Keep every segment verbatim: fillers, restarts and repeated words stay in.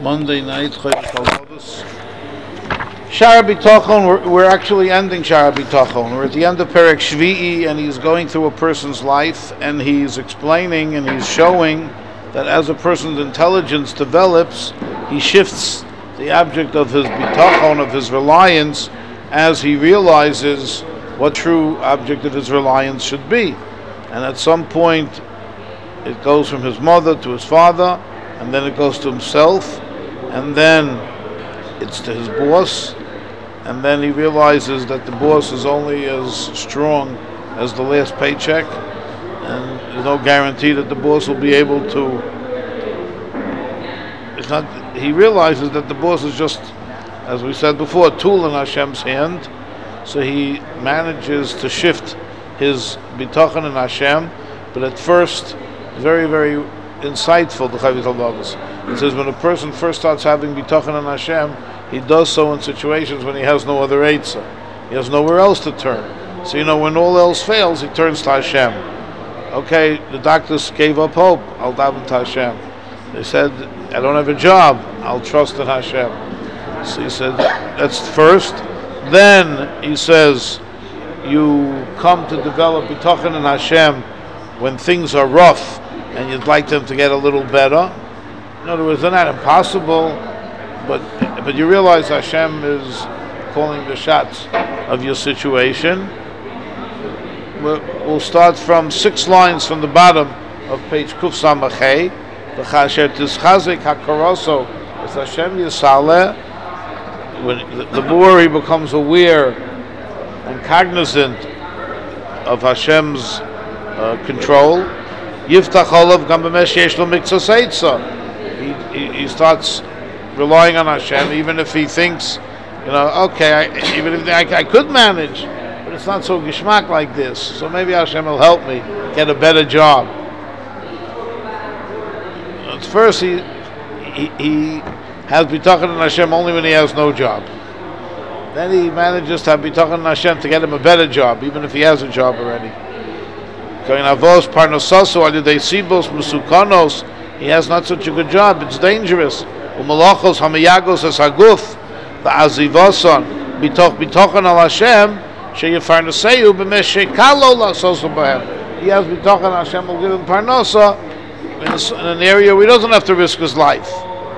Monday night, Shara B'Tochon, we're, we're actually ending Shara B'Tochon. We're at the end of Perek Shvi'i, and he's going through a person's life, and he's explaining and he's showing that as a person's intelligence develops, he shifts the object of his B'Tochon, of his reliance, as he realizes what true object of his reliance should be. And at some point, it goes from his mother to his father, and then it goes to himself, and then it's to his boss, and then he realizes that the boss is only as strong as the last paycheck, and there's no guarantee that the boss will be able to. It's not. He realizes that the boss is just, as we said before, a tool in Hashem's hand. So he manages to shift his bitachon in Hashem, but at first, very, very insightful. The Chavis al-Babas. It says when a person first starts having bitachon in Hashem, he does so in situations when he has no other eitzah. He has nowhere else to turn. So you know, when all else fails, he turns to Hashem. Okay, the doctors gave up hope. I'll daven to Hashem. They said, I don't have a job. I'll trust in Hashem. So he said, that's first. Then he says, you come to develop bitachon in Hashem when things are rough and you'd like them to get a little better. In other words, they're not impossible, but but you realize Hashem is calling the shots of your situation. We'll start from six lines from the bottom of page Kuf Samachay. V'chasher tizchazik hakaroso es Hashem Yisale. When the, the more he becomes aware and cognizant of Hashem's uh, control, Yiftach olav gam b'mesh yesh lo miktzos eitzah. He he starts relying on Hashem, even if he thinks, you know, okay, I, even if I, I could manage, but it's not so gishmak like this. So maybe Hashem will help me get a better job. At first, he he, he has bitachon in Hashem only when he has no job. Then he manages to have bitachon in Hashem to get him a better job, even if he has a job already. He has not such a good job, it's dangerous. Umalachos hamayagos asaguf va'azivoson bitoch bitachon al Hashem sheyefarnaseyu b'mesh shekalo la'sosu b'hem. He has bitachon, Hashem will give him parnasa in, in an area where he doesn't have to risk his life.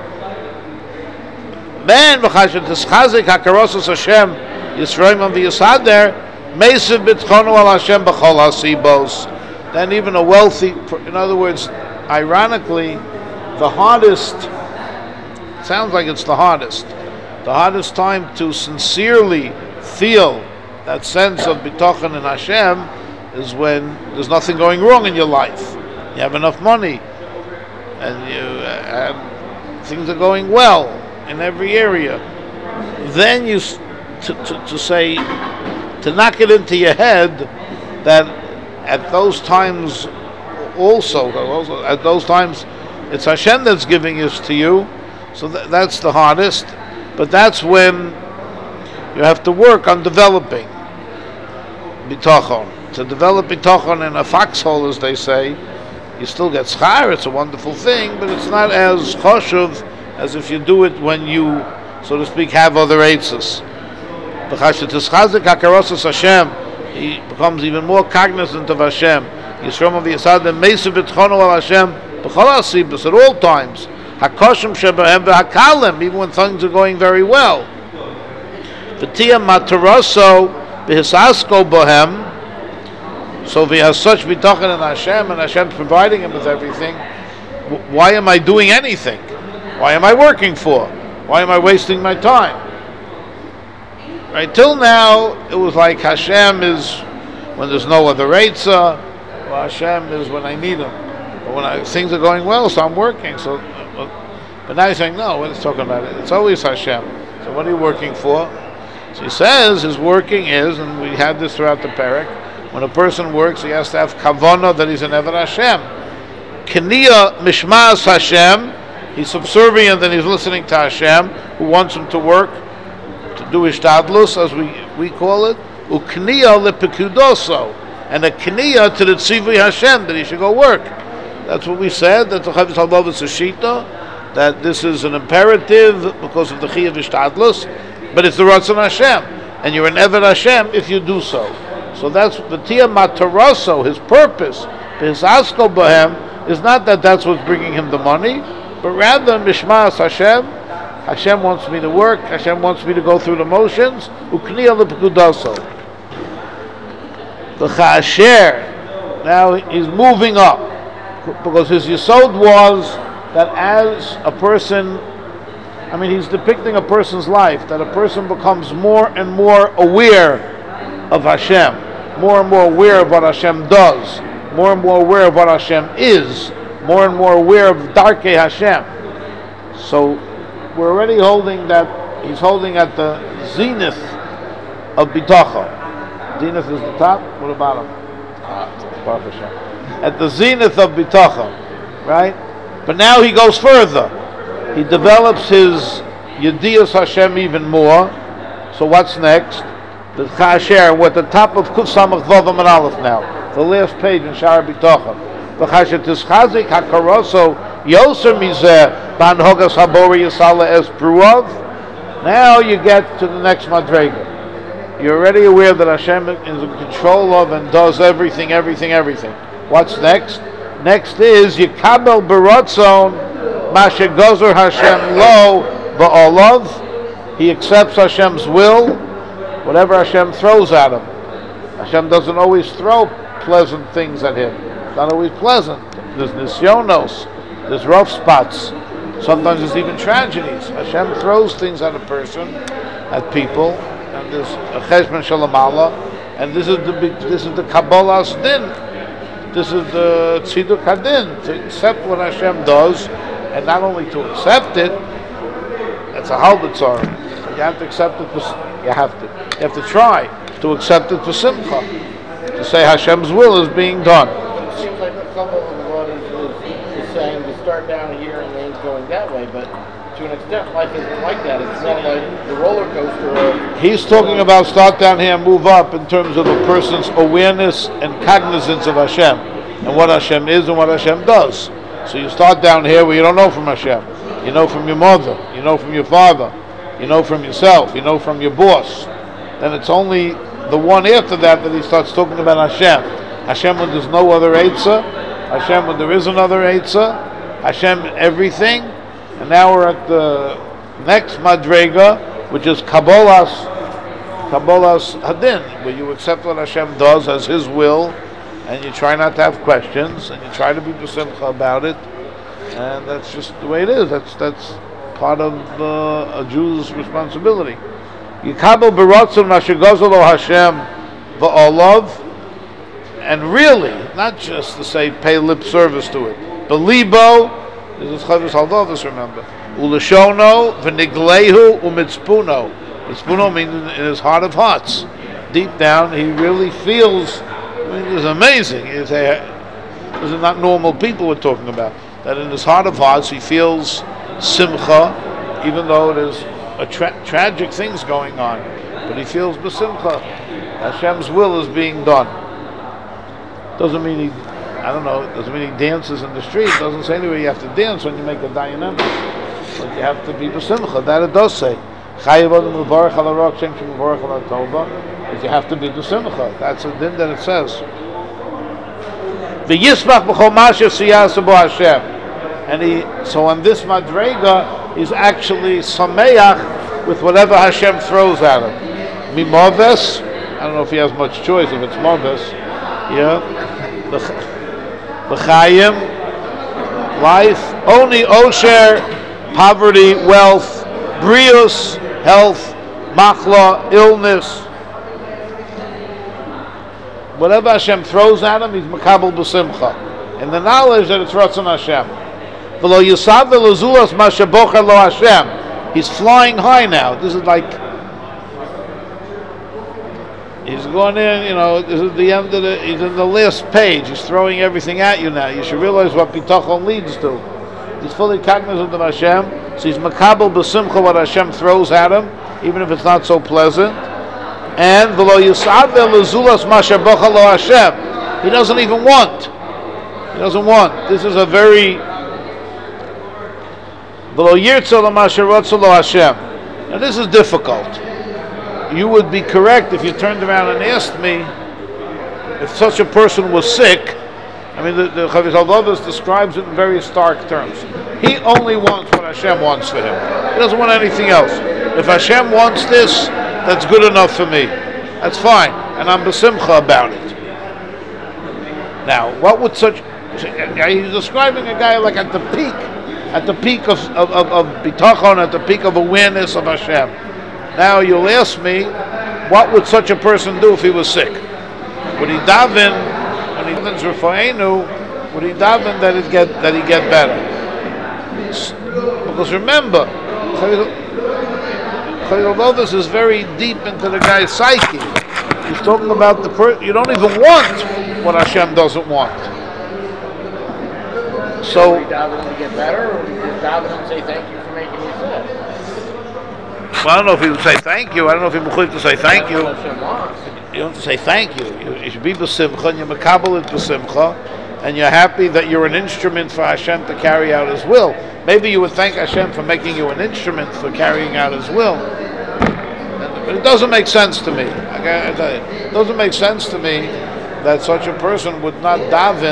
Then v'chashet tischazik hakarosos Hashem yisroim on v'yisader meisiv bitchonu al Hashem b'chol hasibos. Then even a wealthy, in other words, ironically, the hardest, sounds like it's the hardest, the hardest time to sincerely feel that sense of bitachon in Hashem is when there's nothing going wrong in your life. You have enough money, and you uh, and things are going well in every area. Then you, to, to, to say, to knock it into your head that at those times also, also at those times, it's Hashem that's giving this to you, so th- that's the hardest. But that's when you have to work on developing bitachon. To develop bitachon in a foxhole, as they say, you still get schar. It's a wonderful thing, but it's not as choshev as if you do it when you, so to speak, have other eitzes. Hashem, he becomes even more cognizant of Hashem. Yisrom of Yisad and Meisiv B'Tchonu al Hashem b'chol hasibos at all times. Hakoshim shebehem v'hakalem, even when things are going very well. V'tiyah mataraso v'hisasko bohem. So if he has such bitachon in Hashem and Hashem's providing him with everything, why am I doing anything? Why am I working for? Why am I wasting my time? Right, till now, it was like Hashem is when there's no other eitzah, well, Hashem is when I need him. But when I, things are going well, so I'm working. So, but now he's saying, no, let's talk about it. It's always Hashem. So what are you working for? So he says his working is, and we had this throughout the parak, when a person works, he has to have kavanah that he's an Eved Hashem. Keniya mishmas Hashem, he's subservient and he's listening to Hashem, who wants him to work, to do ishtadlus, as we, we call it, ukniya lepekudoso, and a kniya to the tzivui Hashem, that he should go work. That's what we said, that the Chavis al-Babas is shita, that this is an imperative because of the Chiyuv Ishtadlus, but it's the Ratzon Hashem, and you're an Eved Hashem if you do so. So that's the Tia Mataraso, his purpose, his Asko Bohem, is not that that's what's bringing him the money, but rather Mishmas Hashem. Hashem wants me to work, Hashem wants me to go through the motions, Ukniya L'Pekudaso. The Chasher, now he's moving up, because his Yesod was that as a person, I mean, he's depicting a person's life, that a person becomes more and more aware of Hashem, more and more aware of what Hashem does, more and more aware of what Hashem is, more and more aware of Darkei Hashem. So we're already holding that, he's holding at the zenith of Bitachon. Zenith is the top, what about him? At the zenith of Bitachon, right? But now he goes further. He develops his Yediyas Hashem even more. So what's next? The Chasher, we're at the top of Kuf Samach Vav Amud Aleph now. The last page in Sha'ar Bitachon. The Chasher Tizchazik HaKaroso Yoser Mizeh Banhogas Habori Yisala Es Pruav. Now you get to the next Madrega. You're already aware that Hashem is in control of and does everything, everything, everything. What's next? Next is Yikabel Baratzon Mashe Gozer Hashem Lo Ba'olav. He accepts Hashem's will, whatever Hashem throws at him. Hashem doesn't always throw pleasant things at him. It's not always pleasant. There's nisyonos, there's rough spots. Sometimes there's even tragedies. Hashem throws things at a person, at people, and there's a cheshbon shalom Allah, and this is the big, this is the Kabbalah's din. This is the tziduk hadin, to accept what Hashem does, and not only to accept it. That's a halbatzar. You have to accept it. For, you have to. You have to try to accept it for simcha. To say Hashem's will is being done. It seems like a couple of what is, is, is saying to start down here and then going that way, but to an extent, life isn't like that. It's not like the roller coaster. Of, He's talking about start down here and move up in terms of a person's awareness and cognizance of Hashem and what Hashem is and what Hashem does. So you start down here where you don't know from Hashem. You know from your mother. You know from your father. You know from yourself. You know from your boss. Then it's only the one after that that he starts talking about Hashem. Hashem when there's no other Eitzah. Hashem when there is another Eitzah. Hashem everything. And now we're at the next Madrega, which is Kabbalah's, Kabbalah's Hadin, where you accept what Hashem does as His will, and you try not to have questions, and you try to be besimcha about it, and that's just the way it is. That's that's part of uh, a Jew's responsibility. Yikabel beratzon masher gozel lo Hashem va'olav, and really, not just to say pay lip service to it, belibo. This is Chavis Halvavis, remember. Ulashono v'niglehu umitzpuno. Mitzpuno means in his heart of hearts. Deep down, he really feels. I mean, it's amazing. It's a, these are not normal people we're talking about. That in his heart of hearts, he feels simcha, even though there's a tra- tragic things going on. But he feels besimcha. Hashem's will is being done. Doesn't mean he. I don't know, it doesn't mean he dances in the street. It doesn't say anywhere you have to dance when you make a dayanim. But you have to be b'simcha. That it does say. Is you have to be b'simcha. That's a din that it says. And he, so on this madrega, he's actually sameach with whatever Hashem throws at him. Mimoves, I don't know if he has much choice if it's moves. Yeah. L'chaim, life, only osher, poverty, wealth, brius, health, machla, illness. Whatever Hashem throws at him, he's makabel b'simcha. And the knowledge that it's Ratzon Hashem. V'lo yisav v'lo zulas ma shebocher lo Hashem. He's flying high now. This is like, he's going in, you know, this is the end of the, he's in the last page. He's throwing everything at you now. You should realize what bitachon leads to. He's fully cognizant of Hashem, so he's makabel b'simcha what Hashem throws at him, even if it's not so pleasant. And v'lo yisad ve'lezulas ma shebocha lo Hashem. He doesn't even want. He doesn't want. This is a very, V'lo yirtza l'masher rotza lo Hashem. Now this is difficult. You would be correct if you turned around and asked me if such a person was sick. I mean, the, the Chavis Halvados describes it in very stark terms. He only wants what Hashem wants for him. He doesn't want anything else. If Hashem wants this, that's good enough for me. That's fine, and I'm besimcha about it. Now, what would such... He's describing a guy like at the peak, at the peak of, of, of, of bitachon, at the peak of awareness of Hashem. Now, you'll ask me, what would such a person do if he was sick? Would he daven, when he davens Rafa'enu, would he daven that he get that he get better? Because remember, although this is very deep into the guy's psyche, he's talking about the per- you don't even want what Hashem doesn't want. So, are we davening to get better, or are we just davening and say thank you for making me sick? Well, I don't know if he would say thank you. I don't know if he would to say thank you. Hashem wants. You don't have to say thank you. You, you should be b'simcha, and you're makabel it b'simcha, and you're happy that you're an instrument for Hashem to carry out His will. Maybe you would thank Hashem for making you an instrument for carrying out His will. But it doesn't make sense to me. I gotta tell you, it doesn't make sense to me that such a person would not daven.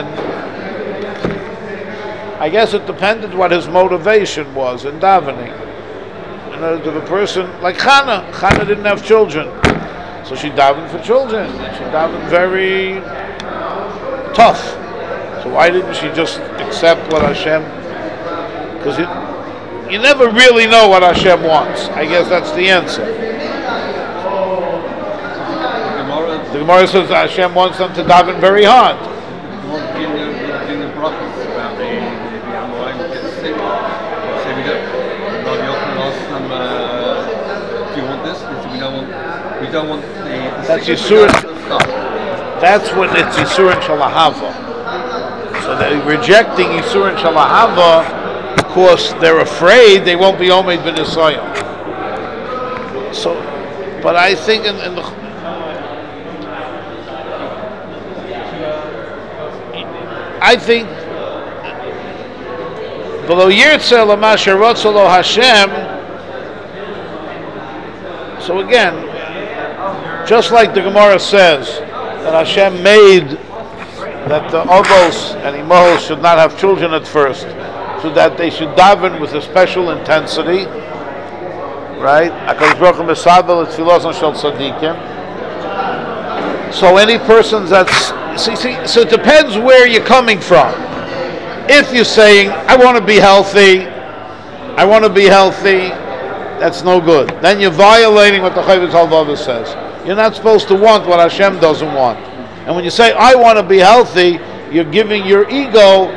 I guess it depended what his motivation was in davening. You know, to the person, like Chana. Chana didn't have children. So she davened for children. She davened very tough. So why didn't she just accept what Hashem... Because you never really know what Hashem wants. I guess that's the answer. The Gemara says that Hashem wants them to daven very hard. We don't want the, the that's Yisur. That's when it's Yisur and Shalahava. So they're rejecting Yisur and Shalahava because they're afraid they won't be Omed ben Yisrael. So, but I think in, in the I think V'lo yirtza l'masher rotza lo Hashem. So again, just like the Gemara says that Hashem made that the Avos and Imahos should not have children at first, so that they should daven with a special intensity, right? HaKadosh Baruch Hu mesabel et tfilos shel tzadikim. So any person that's see, see, so it depends where you're coming from. If you're saying, I want to be healthy, I want to be healthy, that's no good. Then you're violating what the Chavis Halvados says. You're not supposed to want what Hashem doesn't want. And when you say, I want to be healthy, you're giving your ego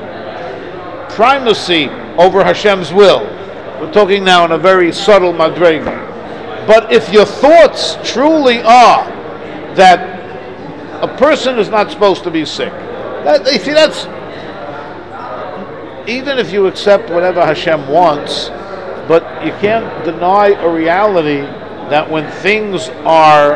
primacy over Hashem's will. We're talking now in a very subtle madrega. But if your thoughts truly are that a person is not supposed to be sick, that, you see, that's, even if you accept whatever Hashem wants, but you can't deny a reality that when things are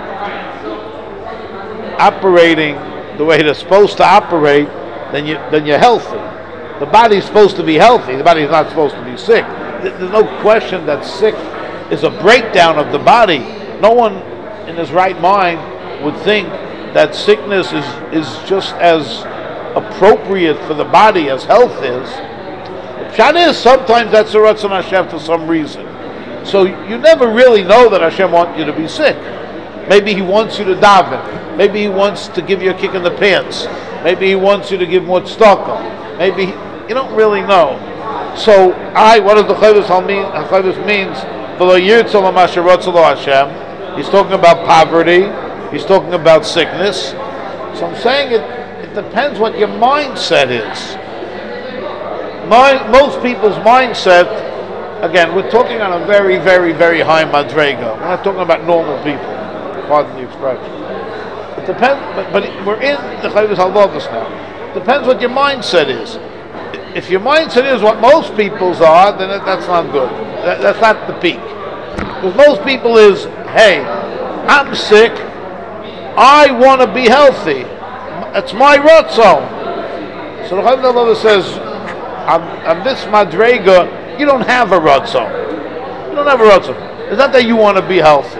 operating the way they're supposed to operate, then you then you're healthy. The body's supposed to be healthy. The body's not supposed to be sick. There's no question that sick is a breakdown of the body. No one in his right mind would think that sickness is, is just as appropriate for the body as health is. Pshat is sometimes that's the Ratzon Hashem for some reason. So you never really know that Hashem wants you to be sick. Maybe He wants you to daven. Maybe He wants to give you a kick in the pants. Maybe He wants you to give more tzedakah. Maybe he, you don't really know. So I, what does the Chavis mean? Chavis means V'lo yirtza l'masher rotza lo Hashem. He's talking about poverty. He's talking about sickness. So I'm saying it. It depends what your mindset is. My, most people's mindset, again, we're talking on a very, very, very high madrega. We're not talking about normal people. Pardon the expression. It depends, but, but we're in the Chavis Halvados now. It depends what your mindset is. If your mindset is what most people's are, then that, that's not good. That, that's not the peak. Because most people is, hey, I'm sick. I want to be healthy. It's my ratzon. So the Chavis Halvados says, On, on this madrega, you don't have a ratzon. You don't have a ratzon. It's not that you want to be healthy.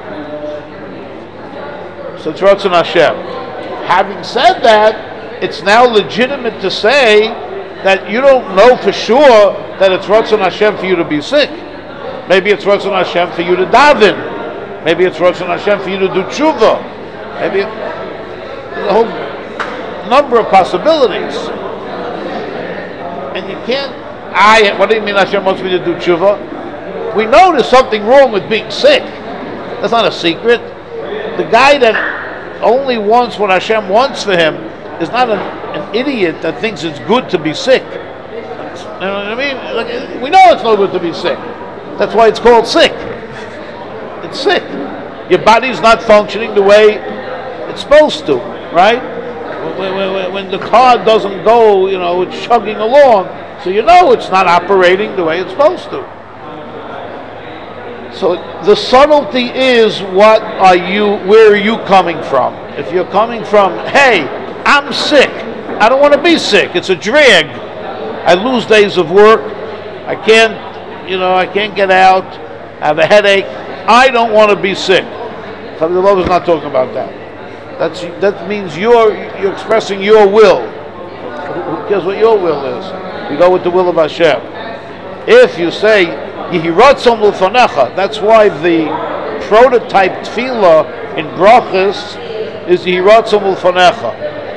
So it's ratzon Hashem. Having said that, it's now legitimate to say that you don't know for sure that it's ratzon Hashem for you to be sick. Maybe it's ratzon Hashem for you to daven. Maybe it's ratzon Hashem for you to do tshuva. Maybe it, there's a whole number of possibilities. And you can't, I, what do you mean Hashem wants me to do tshuva? We know there's something wrong with being sick. That's not a secret. The guy that only wants what Hashem wants for him is not an, an idiot that thinks it's good to be sick. You know what I mean? Like, we know it's not good to be sick. That's why it's called sick. It's sick. Your body's not functioning the way it's supposed to, right? When, when, when the car doesn't go, you know, it's chugging along, so you know it's not operating the way it's supposed to. So the subtlety is, what are you, where are you coming from? If you're coming from, hey, I'm sick, I don't want to be sick, it's a drag, I lose days of work, I can't, you know, I can't get out, I have a headache, I don't want to be sick. The Lord is not talking about that. That's, that means you're, you're expressing your will. Who cares what your will is? You go with the will of Hashem. If you say, Yihiratzon l'fanecha, that's why the prototype tefillah in brachas is Yihiratzon l'fanecha.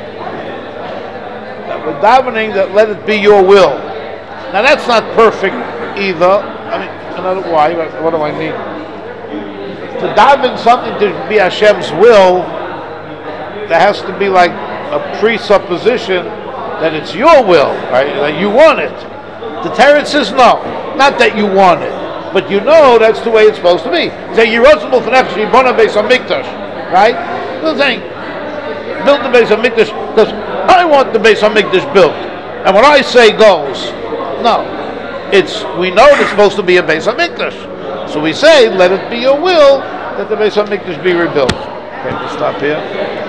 We're davening that let it be your will. Now that's not perfect either. I mean, another, why? What do I mean? To daven something to be Hashem's will, there has to be like a presupposition that it's your will, right? That you want it. The Torah says no, not that you want it, but you know that's the way it's supposed to be. Say Yerushalayim L'Fanech Shibona Beis Hamikdash, right? They're saying build the Beis Hamikdash because I want the Beis Hamikdash built, and what I say goes. No, it's we know it's supposed to be a Beis Hamikdash, so we say let it be your will that the Beis Hamikdash be rebuilt. Okay, we'll stop here.